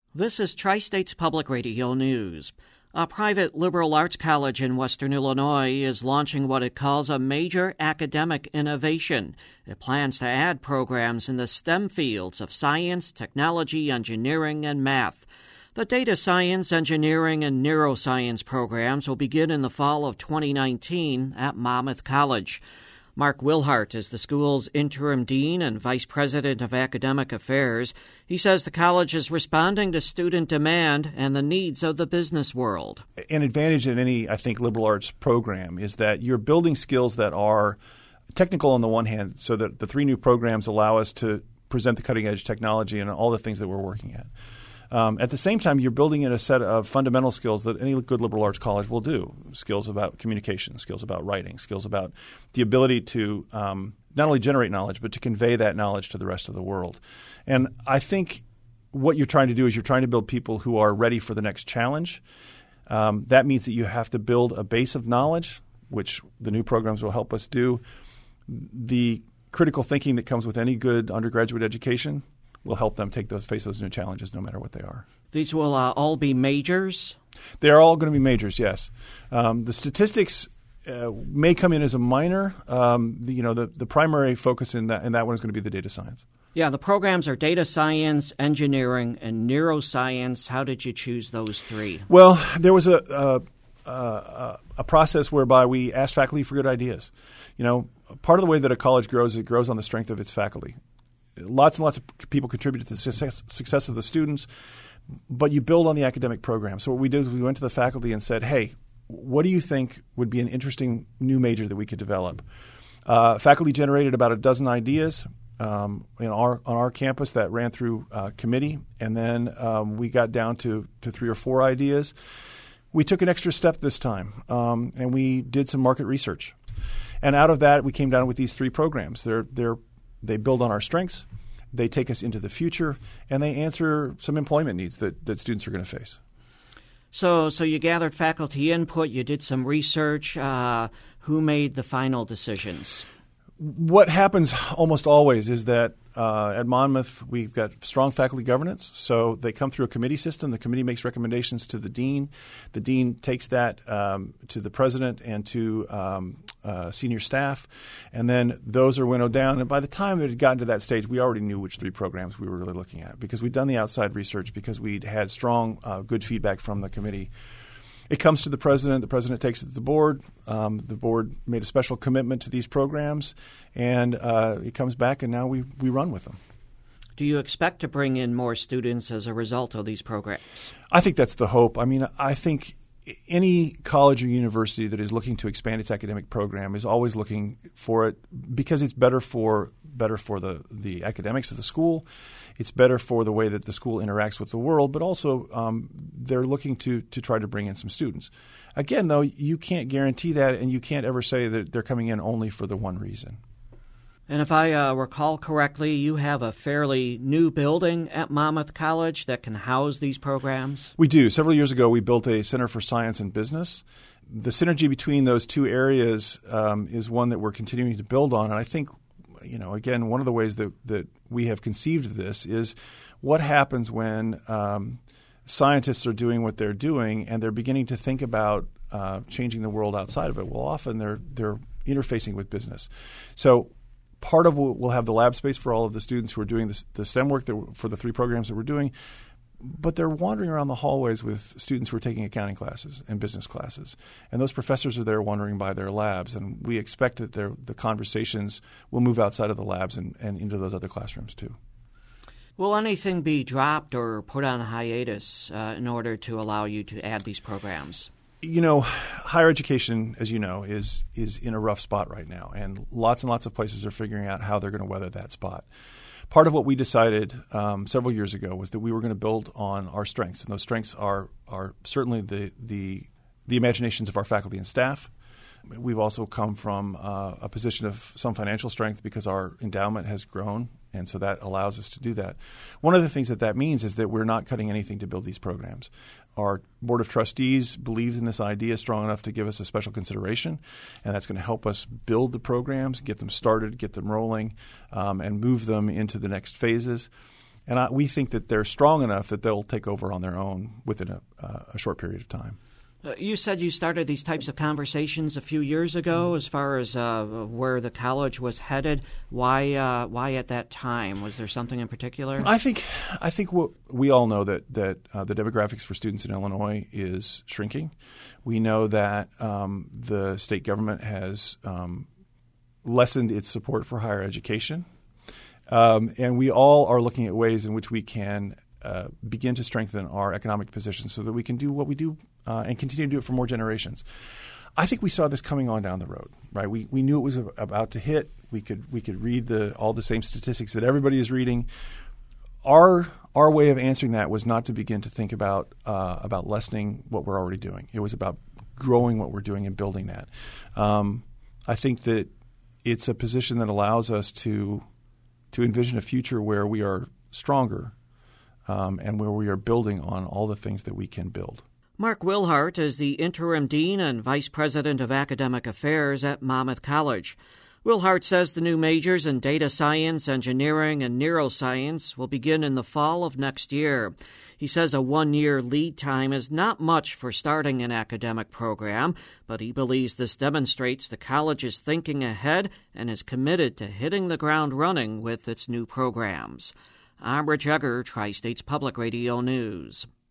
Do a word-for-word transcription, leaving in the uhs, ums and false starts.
This is Tri-States Public Radio News. A private liberal arts college in Western Illinois is launching what it calls a major academic innovation. It plans to add programs in the STEM fields of science, technology, engineering, and math. The data science, engineering, and neuroscience programs will begin in the fall of twenty nineteen at Monmouth College. Mark Wilhart is the school's interim dean and vice president of academic affairs. He says the college is responding to student demand and the needs of the business world. An advantage in any, I think, liberal arts program is that you're building skills that are technical on the one hand, so that the three new programs allow us to present the cutting-edge technology and all the things that we're working at. Um, at the same time, you're building in a set of fundamental skills that any good liberal arts college will do. Skills about communication, skills about writing, skills about the ability to um, not only generate knowledge, but to convey that knowledge to the rest of the world. And I think what you're trying to do is you're trying to build people who are ready for the next challenge. Um, that means that you have to build a base of knowledge, which the new programs will help us do. The critical thinking that comes with any good undergraduate education will help them take those face those new challenges no matter what they are. These will uh, all be majors? They are all going to be majors, yes. Um, the statistics uh, may come in as a minor. Um, the, you know, the, the primary focus in that, in that one is going to be the data science. Yeah, the programs are data science, engineering, and neuroscience. How did you choose those three? Well, there was a, a, a, a process whereby we asked faculty for good ideas. You know, part of the way that a college grows, it grows on the strength of its faculty. Lots and lots of people contribute to the success, success of the students, but you build on the academic program. So what we did is we went to the faculty and said, hey, what do you think would be an interesting new major that we could develop? Uh, faculty generated about a dozen ideas um, in our, on our campus that ran through uh, committee, and then um, we got down to, to three or four ideas. We took an extra step this time, um, and we did some market research. And out of that, we came down with these three programs. They're, they're They build on our strengths, they take us into the future, and they answer some employment needs that, that students are going to face. So so you gathered faculty input, you did some research. Uh, who made the final decisions? What happens almost always is that uh, at Monmouth we've got strong faculty governance. So they come through a committee system. The committee makes recommendations to the dean. The dean takes that um, to the president and to um, uh, senior staff. And then those are winnowed down. And by the time it had gotten to that stage, we already knew which three programs we were really looking at because we'd done the outside research, because we'd had strong, uh, good feedback from the committee. It comes to the president. The president takes it to the board. Um, the board made a special commitment to these programs, and uh, it comes back, and now we, we run with them. Do you expect to bring in more students as a result of these programs? I think that's the hope. I mean, I think any college or university that is looking to expand its academic program is always looking for it because it's better for better for the, the academics of the school. It's better for the way that the school interacts with the world, but also um, they're looking to to try to bring in some students. Again, though, you can't guarantee that, and you can't ever say that they're coming in only for the one reason. And if I uh, recall correctly, you have a fairly new building at Monmouth College that can house these programs? We do. Several years ago, we built a Center for Science and Business. The synergy between those two areas um, is one that we're continuing to build on, and I think You know, again, one of the ways that, that we have conceived of this is what happens when um, scientists are doing what they're doing and they're beginning to think about uh, changing the world outside of it. Well, often they're they're interfacing with business. So part of what we'll have the lab space for all of the students who are doing this, the STEM work that for the three programs that we're doing. But they're wandering around the hallways with students who are taking accounting classes and business classes. And those professors are there wandering by their labs. And we expect that the conversations will move outside of the labs and, and into those other classrooms too. Will anything be dropped or put on hiatus uh, in order to allow you to add these programs? You know, higher education, as you know, is is in a rough spot right now. And lots and lots of places are figuring out how they're going to weather that spot. Part of what we decided um, several years ago was that we were going to build on our strengths, and those strengths are are certainly the the, the imaginations of our faculty and staff. We've also come from uh, a position of some financial strength because our endowment has grown, and so that allows us to do that. One of the things that that means is that we're not cutting anything to build these programs. Our Board of Trustees believes in this idea strong enough to give us a special consideration, and that's going to help us build the programs, get them started, get them rolling, um, and move them into the next phases. And I, we think that they're strong enough that they'll take over on their own within a, uh, a short period of time. Uh, you said you started these types of conversations a few years ago as far as uh, where the college was headed. Why uh, why at that time? Was there something in particular? I think I think what we all know that, that uh, the demographics for students in Illinois is shrinking. We know that um, the state government has um, lessened its support for higher education. Um, and we all are looking at ways in which we can uh, begin to strengthen our economic position so that we can do what we do uh, and continue to do it for more generations. I think we saw this coming on down the road, right? We we knew it was about to hit. We could we could read the all the same statistics that everybody is reading. Our our way of answering that was not to begin to think about uh, about lessening what we're already doing. It was about growing what we're doing and building that. Um, I think that it's a position that allows us to to envision a future where we are stronger um, and where we are building on all the things that we can build. Mark Wilhart is the interim dean and vice president of academic affairs at Monmouth College. Wilhart says the new majors in data science, engineering, and neuroscience will begin in the fall of next year. He says a one-year lead time is not much for starting an academic program, but he believes this demonstrates the college is thinking ahead and is committed to hitting the ground running with its new programs. I'm Rich Egger, Tri-States Public Radio News.